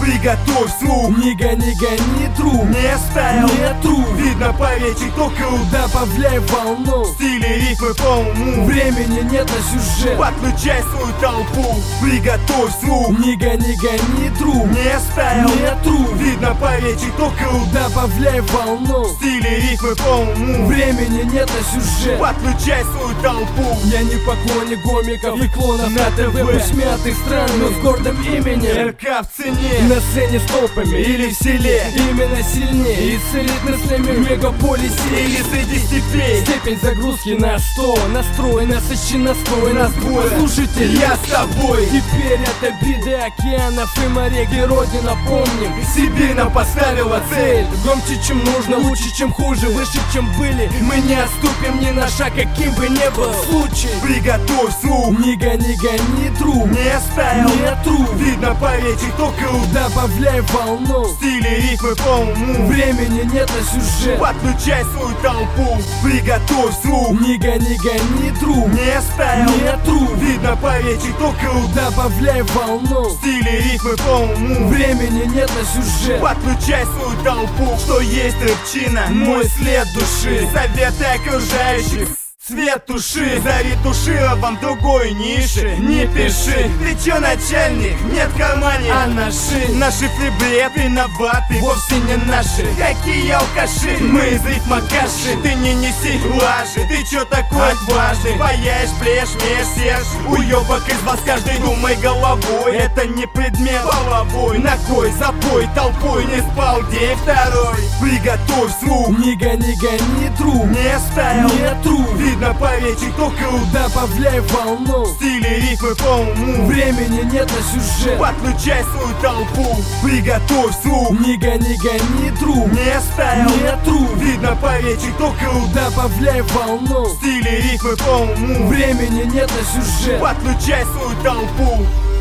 приготовь слух. Не гони, гони, друг. Не ставил, не труд. видно по речи только Добавляй волну. в стиле рифмы по уму. Времени нет на сюжет. Подключай свою толпу, приготовь слух. Не гони, гони, друг. Не ставил, не труд. видно по речи только Добавляй волну. в стиле рифмы по уму. Времени нет на сюжет. Подключай свою толпу. Я не поклонник гомиков и клонов на ТВ. Пусть мятый стран, но с гордым именем. РК в цене, На сцене с толпами или в селе, именно сильнее. Исцелить на слэме в мегаполисе или среди степей. Степень загрузки на 100. Настрой, насыщен настрой. Нас двое, слушатель, Я с тобой. Теперь от обиды океанов и морей, где родина помним. Себе нам поставила цель. Громче, чем нужно, лучше, чем хуже, выше, чем были. Мы не отступим ни на шаг, каким бы ни был случай. Приготовь слух. Не гони, гони, друг. Не ставил, не труд. видно по речи только Добавляй волну. в стиле рифмы по уму. Времени нет на сюжет. Подключай свою толпу, приготовь слух. Не гони, гони, друг. Не ставил, не труд. видно по речи только Добавляй волну. в стиле рифмы по уму. Времени нет на сюжет. Подключай свою толпу, что есть рыбчина, мой след души. Советы окружающих, свет туши, заретуширован в другой нише. Не пиши, ты чё, начальник? Нет в кармане, А наши бред виноваты, вовсе не наши. Какие алкаши, мы из рифмакаши. Ты не неси лажи, ты чё такой отважный? Паяешь, плешь, месешь, уёбок из вас каждый думай головой. Это не предмет половой, на кой запой толпой не спал день второй. Приготовь слух, Не гони, гони, друг. не ставил, не труд. видно по речи только Добавляй волну. в стиле рифмы по уму. Времени нет на сюжет. Подключай свою толпу, приготовь слух. Не гони, гони, друг. Не ставил, не труд. видно по речи только Добавляй волну. в стиле рифмы по уму. Времени нет на сюжет. Подключай свою толпу.